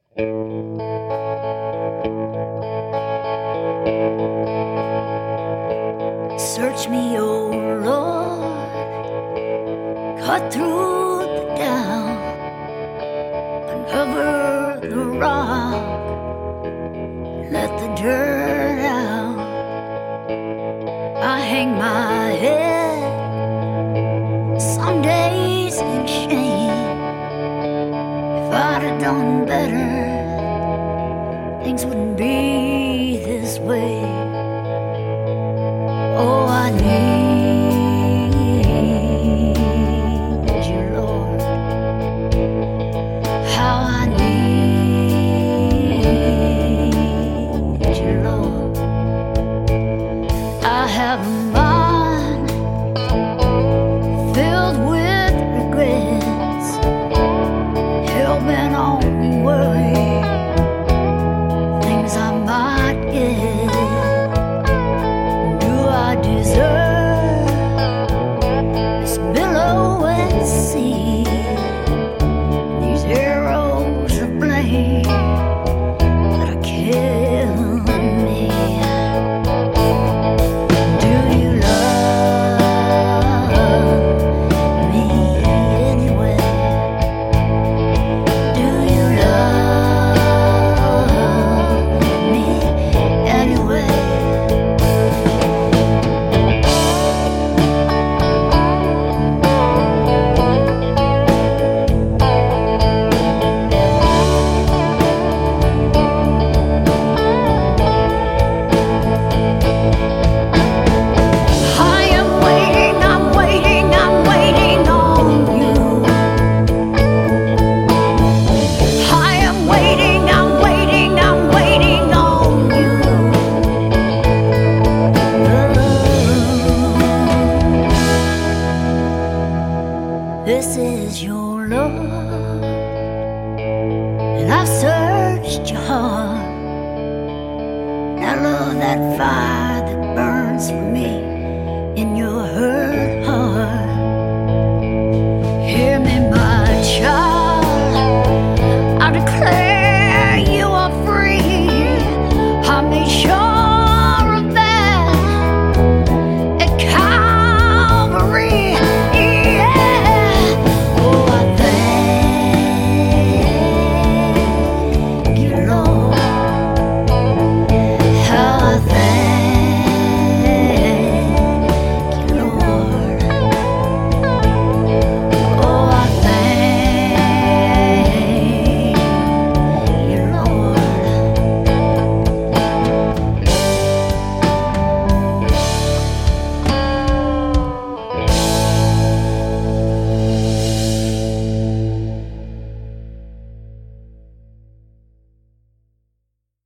Search me, oh Lord, cut through the down, uncover the rock, let the dirt out. I hang my head some days in shame. If I'd have done better, things wouldn't be this way. Oh, I need you, Lord. How I need you, Lord. I have a mind filled with regrets, hell-bent on worry, things I might get. I deserve this billow and sea, these arrows of blame that are killing me. Do you love me anyway? Do you love me anyway? This is your love, and I've searched your heart. And I love that fire that burns for me in your hurt heart. Hear me, my child, I declare you are free. I may show